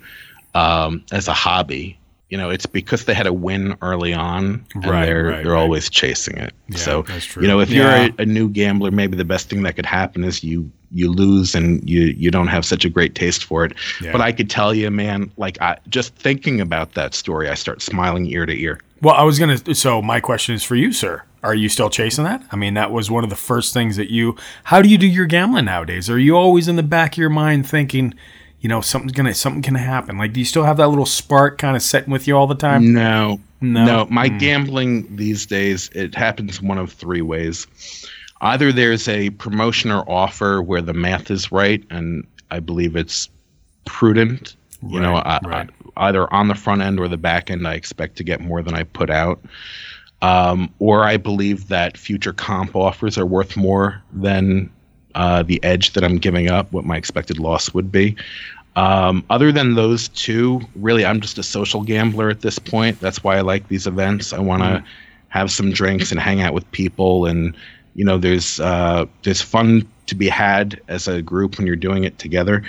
hobby, you know, it's because they had a win early on, and they're always chasing it. Yeah, so, that's true. you know, if you're a new gambler, maybe the best thing that could happen is you lose and you don't have such a great taste for it. Yeah. But I could tell you, man, like just thinking about that story, I start smiling ear to ear. Well, so my question is for you, sir. Are you still chasing that? I mean, that was one of the first things that how do you do your gambling nowadays? Are you always in the back of your mind thinking, you know, something can happen? Like, do you still have that little spark kind of setting with you all the time? No. My gambling these days, it happens one of three ways. Either there's a promotion or offer where the math is right, and I believe it's prudent. You know, either on the front end or the back end, I expect to get more than I put out. Or I believe that future comp offers are worth more than the edge that I'm giving up, what my expected loss would be. Other than those two, really, I'm just a social gambler at this point. That's why I like these events. I want to have some drinks and hang out with people, and you know, there's fun to be had as a group when you're doing it together.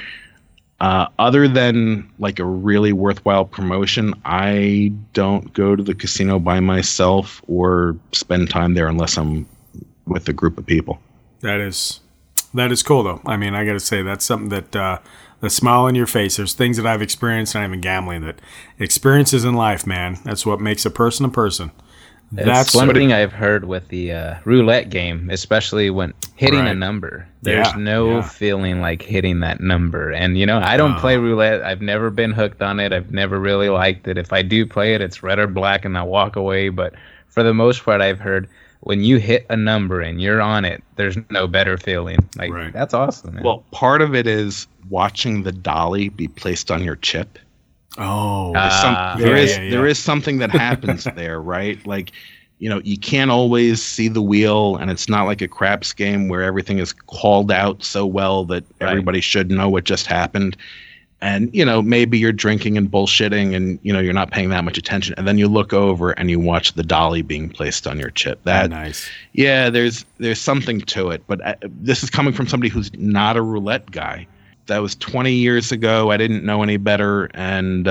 Other than like a really worthwhile promotion, I don't go to the casino by myself or spend time there unless I'm with a group of people. That is cool, though. I mean, I got to say, that's something that the smile on your face. There's things that I've experienced, not even gambling, that experiences in life, man. That's what makes a person a person. That's one thing I've heard with the roulette game, especially when hitting a number. There's no feeling like hitting that number. And, you know, I don't play roulette. I've never been hooked on it. I've never really liked it. If I do play it, it's red or black and I walk away. But for the most part, I've heard when you hit a number and you're on it, there's no better feeling. Like, that's awesome, man. Well, part of it is watching the dolly be placed on your chip. Oh, there is something that happens there, right? Like, you know, you can't always see the wheel, and it's not like a craps game where everything is called out so well that everybody should know what just happened. And, you know, maybe you're drinking and bullshitting and, you know, you're not paying that much attention. And then you look over and you watch the dolly being placed on your chip. Nice. Yeah, there's something to it. But this is coming from somebody who's not a roulette guy. That was 20 years ago. I didn't know any better. And,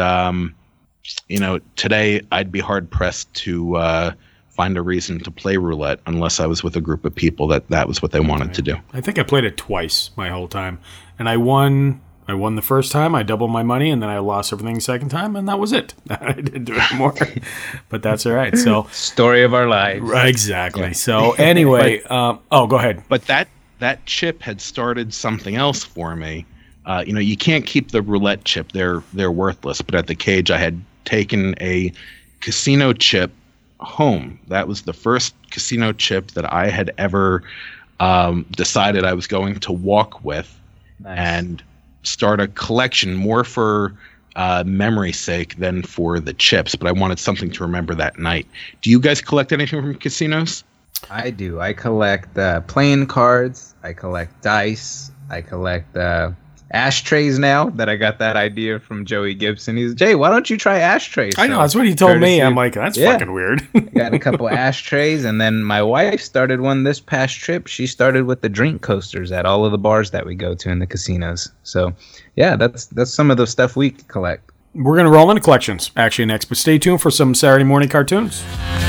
you know, today I'd be hard pressed to find a reason to play roulette unless I was with a group of people that was what they wanted to do. I think I played it twice my whole time. And I won the first time. I doubled my money, and then I lost everything the second time, and that was it. I didn't do it more. But that's all right. So story of our lives. Right, exactly. Yeah. So anyway, go ahead. But that chip had started something else for me. You know, you can't keep the roulette chip. They're worthless. But at the cage, I had taken a casino chip home. That was the first casino chip that I had ever decided I was going to walk with and start a collection, more for memory's sake than for the chips. But I wanted something to remember that night. Do you guys collect anything from casinos? I do. I collect playing cards. I collect dice. I collect ashtrays now that I got that idea from Joey Gibson. He's, Jay, why don't you try ashtrays? I know, that's what he told me. I'm like, that's fucking weird. Got a couple ashtrays, and then my wife started one this past trip. She started with the drink coasters at all of the bars that we go to in the casinos. So, yeah, that's some of the stuff we collect. We're going to roll into collections actually next, but stay tuned for some Saturday morning cartoons.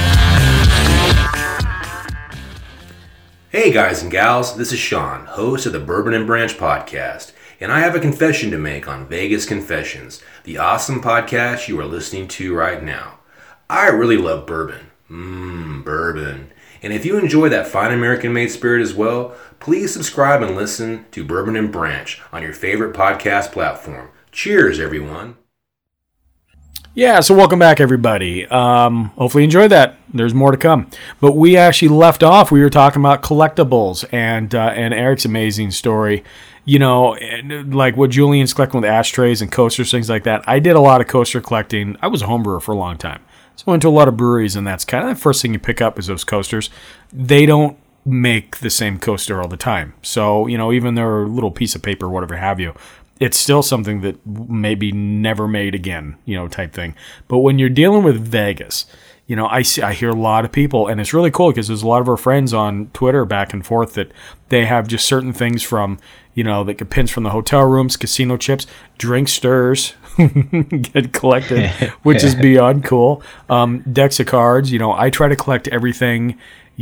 Hey guys and gals, this is Sean, host of the Bourbon and Branch podcast. And I have a confession to make on Vegas Confessions, the awesome podcast you are listening to right now. I really love bourbon. Bourbon. And if you enjoy that fine American-made spirit as well, please subscribe and listen to Bourbon and Branch on your favorite podcast platform. Cheers, everyone. Yeah, so welcome back, everybody. Hopefully you enjoyed that. There's more to come. But we actually left off. We were talking about collectibles and Eric's amazing story. You know, like what Julian's collecting with ashtrays and coasters, things like that. I did a lot of coaster collecting. I was a home brewer for a long time. So I went to a lot of breweries, and that's kind of the first thing you pick up is those coasters. They don't make the same coaster all the time. So, you know, even their little piece of paper, whatever have you, it's still something that maybe never made again, you know, type thing. But when you're dealing with Vegas, I hear a lot of people, and it's really cool because there's a lot of our friends on Twitter back and forth that they have just certain things from, they get pins from the hotel rooms, casino chips, drink stirs get collected, which is beyond cool. Decks of cards, I try to collect everything,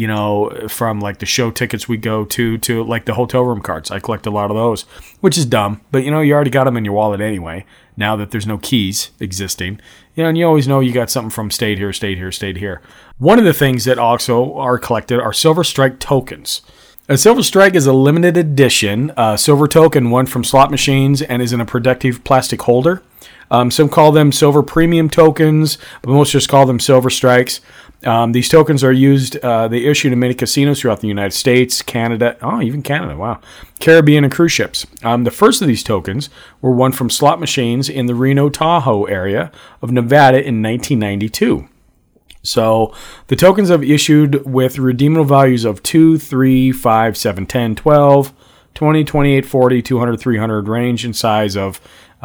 from like the show tickets we go to like the hotel room cards. I collect a lot of those, which is dumb, but you already got them in your wallet anyway. Now that there's no keys existing, and you always know you got something from stayed here. One of the things that also are collected are Silver Strike tokens. A Silver Strike is a limited edition silver token, one from slot machines, and is in a protective plastic holder. Some call them silver premium tokens, but most just call them Silver Strikes. These tokens are used, they issued in many casinos throughout the United States, Canada, even Canada, wow, Caribbean, and cruise ships. The first of these tokens were one from slot machines in the Reno Tahoe area of Nevada in 1992. So the tokens have issued with redeemable values of 2, 3, 5, 7, 10, 12, 20, 28, 40, 200, 300, range in size of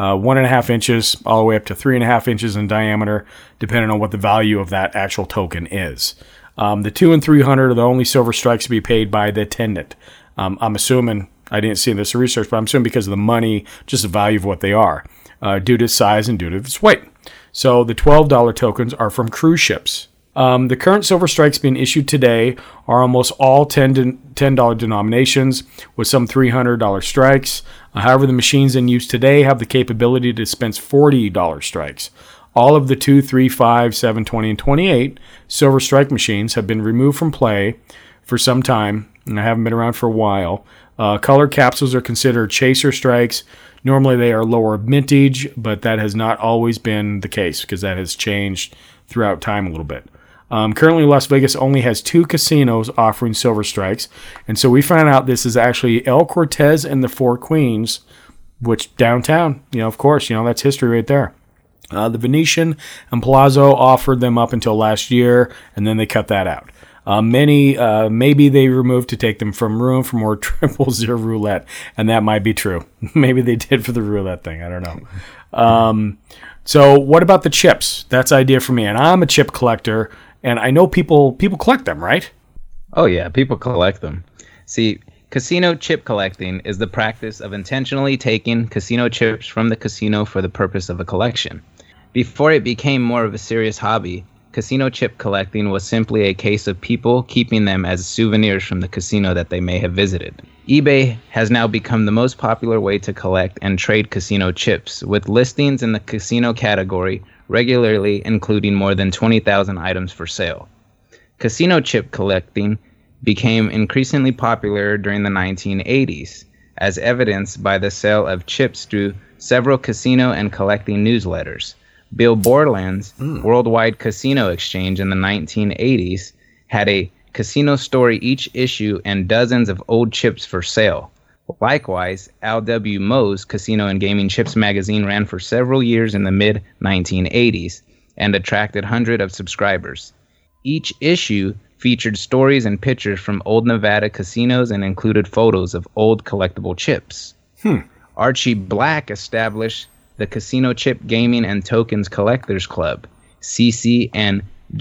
1.5 inches all the way up to 3.5 inches in diameter, depending on what the value of that actual token is. The 2 and 300 are the only Silver Strikes to be paid by the attendant. I'm assuming, I didn't see this research, but I'm assuming because of the money, just the value of what they are, due to size and due to its weight. So the $12 tokens are from cruise ships. The current Silver Strikes being issued today are almost all $10 denominations, with some $300 strikes. However, the machines in use today have the capability to dispense $40 strikes. All of the 2, 3, 5, 7, 20, and 28 Silver Strike machines have been removed from play for some time, and I haven't been around for a while. Colored capsules are considered chaser strikes. Normally they are lower mintage, but that has not always been the case because that has changed throughout time a little bit. Currently, Las Vegas only has 2 casinos offering Silver Strikes, and so we found out this is actually El Cortez and the Four Queens, which downtown, of course, that's history right there. The Venetian and Palazzo offered them up until last year, and then they cut that out. Many, maybe they removed to take them from room for more 000 roulette, and that might be true. Maybe they did for the roulette thing. I don't know. So what about the chips? That's an idea for me, and I'm a chip collector. And I know people collect them, right? Oh, yeah, people collect them. See, casino chip collecting is the practice of intentionally taking casino chips from the casino for the purpose of a collection. Before it became more of a serious hobby, casino chip collecting was simply a case of people keeping them as souvenirs from the casino that they may have visited. eBay has now become the most popular way to collect and trade casino chips, with listings in the casino category regularly including more than 20,000 items for sale. Casino chip collecting became increasingly popular during the 1980s, as evidenced by the sale of chips through several casino and collecting newsletters. Bill Borland's Worldwide Casino Exchange in the 1980s had a casino story each issue and dozens of old chips for sale. Likewise, Al W. Moe's Casino and Gaming Chips magazine ran for several years in the mid-1980s and attracted hundreds of subscribers. Each issue featured stories and pictures from old Nevada casinos and included photos of old collectible chips. Archie Black established the Casino Chip Gaming and Tokens Collectors Club, CC and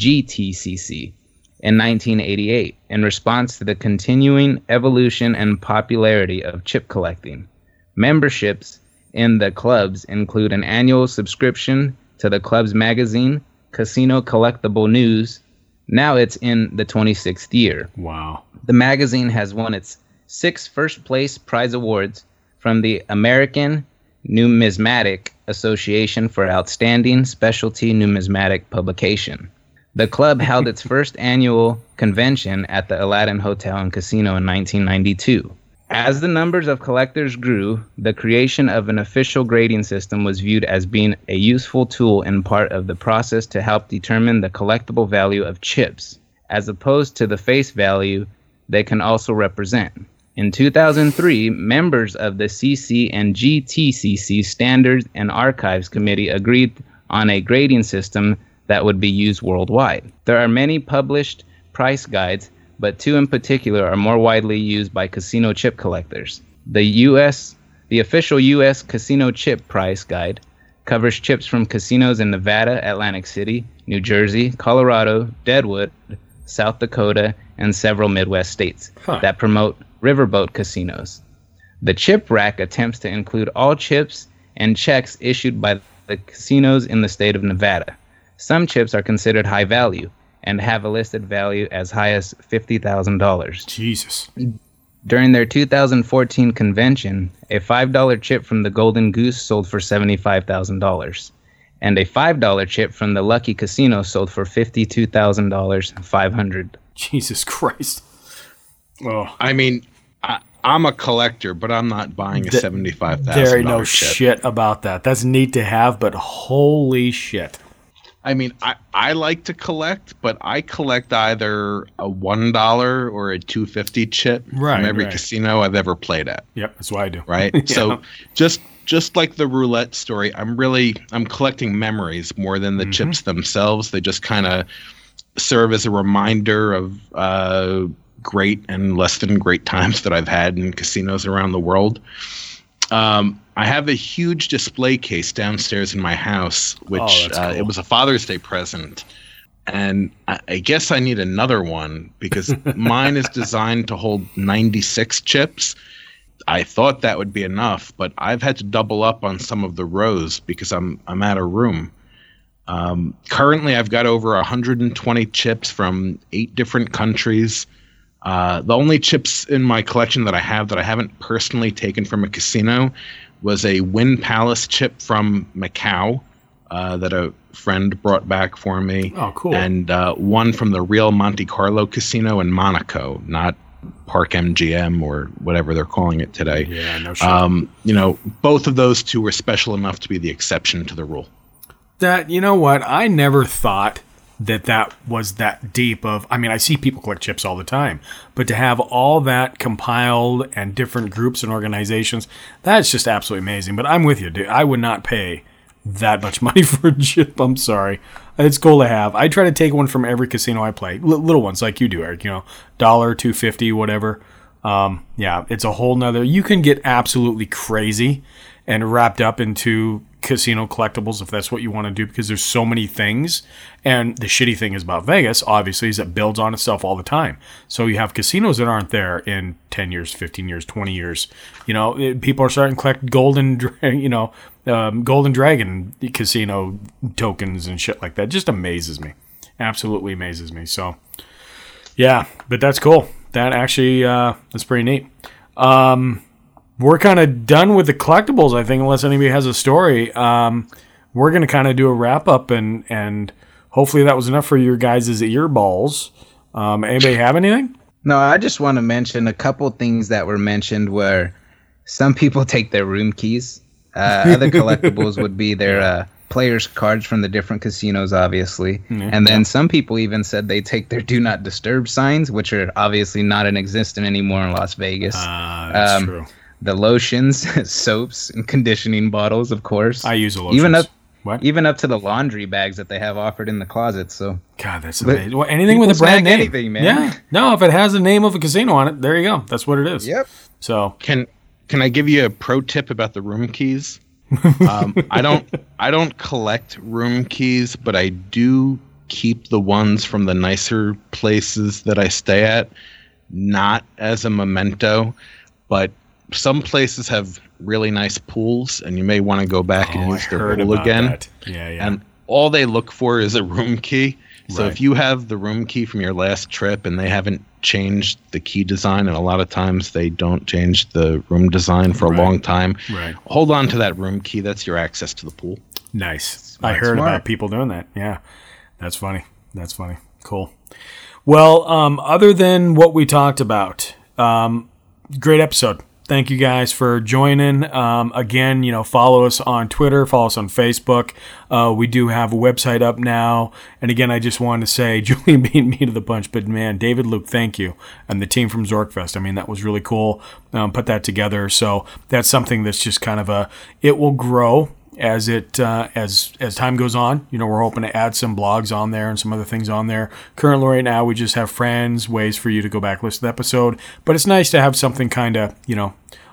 GTCC, in 1988 in response to the continuing evolution and popularity of chip collecting. Memberships in the clubs include an annual subscription to the club's magazine, Casino Collectible News. Now it's in the 26th year. Wow. The magazine has won its 6 first-place prize awards from the American Numismatic Association for Outstanding Specialty Numismatic Publication. The club held its first annual convention at the Aladdin Hotel and Casino in 1992. As the numbers of collectors grew, the creation of an official grading system was viewed as being a useful tool in part of the process to help determine the collectible value of chips, as opposed to the face value they can also represent. In 2003, members of the CC and GTCC Standards and Archives Committee agreed on a grading system that would be used worldwide. There are many published price guides, but 2 in particular are more widely used by casino chip collectors. The official U.S. Casino Chip Price Guide, covers chips from casinos in Nevada, Atlantic City, New Jersey, Colorado, Deadwood, South Dakota, and several Midwest states that promote riverboat casinos. The chip rack attempts to include all chips and checks issued by the casinos in the state of Nevada. Some chips are considered high value and have a listed value as high as $50,000. Jesus. During their 2014 convention, a $5 chip from the Golden Goose sold for $75,000, and a $5 chip from the Lucky Casino sold for $52,500. Jesus Christ. Oh, I mean, I'm a collector, but I'm not buying a $75,000 There ain't no chip. shit about that. That's neat to have, but holy shit. I mean, I like to collect, but I collect either a $1 or a $2.50 chip from every casino I've ever played at. Yep, that's what I do. Right? Yeah. So just like the roulette story, I'm collecting memories more than the chips themselves. They just kind of serve as a reminder of great and less than great times that I've had in casinos around the world. I have a huge display case downstairs in my house, which cool. It was a Father's Day present. And I guess I need another one because mine is designed to hold 96 chips. I thought that would be enough, but I've had to double up on some of the rows because I'm out of room. Currently, I've got over 120 chips from 8 different countries. The only chips in my collection that I haven't personally taken from a casino was a Wynn Palace chip from Macau that a friend brought back for me. Oh, cool. And one from the Real Monte Carlo Casino in Monaco, not Park MGM or whatever they're calling it today. Yeah, no shit. Both of those two were special enough to be the exception to the rule. You know what? I never thought that was that deep of, I mean, I see people collect chips all the time, but to have all that compiled and different groups and organizations, that's just absolutely amazing. But I'm with you, dude. I would not pay that much money for a chip. I'm sorry. It's cool to have. I try to take one from every casino I play. Little ones like you do, Eric, $1, $2.50, whatever. Yeah, it's a whole nother, you can get absolutely crazy and wrapped up into casino collectibles if that's what you want to do, because there's so many things. And the shitty thing is about Vegas, obviously, is it builds on itself all the time. So you have casinos that aren't there in 10 years, 15 years, 20 years. People are starting to collect Golden Dragon casino tokens and shit like that. Just amazes me. Absolutely amazes me. So, yeah, but that's cool. That actually, that's pretty neat. We're kind of done with the collectibles, I think, unless anybody has a story. We're going to kind of do a wrap-up, and hopefully that was enough for your guys' earballs. Anybody have anything? No, I just want to mention a couple things that were mentioned where some people take their room keys. Other collectibles would be their players' cards from the different casinos, obviously. Mm-hmm. And then some people even said they take their Do Not Disturb signs, which are obviously not in existence anymore in Las Vegas. That's true. The lotions, soaps, and conditioning bottles, of course. I use the lotions. Even up to the laundry bags that they have offered in the closet. So God, that's amazing. Well, anything with a brand name. Anything, man. Yeah. No, if it has the name of a casino on it, there you go. That's what it is. Yep. So Can I give you a pro tip about the room keys? I don't collect room keys, but I do keep the ones from the nicer places that I stay at, not as a memento, but some places have really nice pools, and you may want to go back and use their pool again. That. Yeah. And all they look for is a room key. So if you have the room key from your last trip and they haven't changed the key design, and a lot of times they don't change the room design for a long time, hold on to that room key. That's your access to the pool. Nice. I heard about people doing that. Yeah. That's funny. Cool. Well, other than what we talked about, great episode. Thank you guys for joining. Again, follow us on Twitter, follow us on Facebook. We do have a website up now. And again, I just wanted to say, Julian beat me to the punch, but man, David, Luke, thank you. And the team from Zorkfest. I mean, that was really cool. Put that together. So that's something that's just kind of it will grow as as time goes on. We're hoping to add some blogs on there and some other things on there. Currently right now we just have friends, ways for you to go back listen to the episode, but it's nice to have something kind of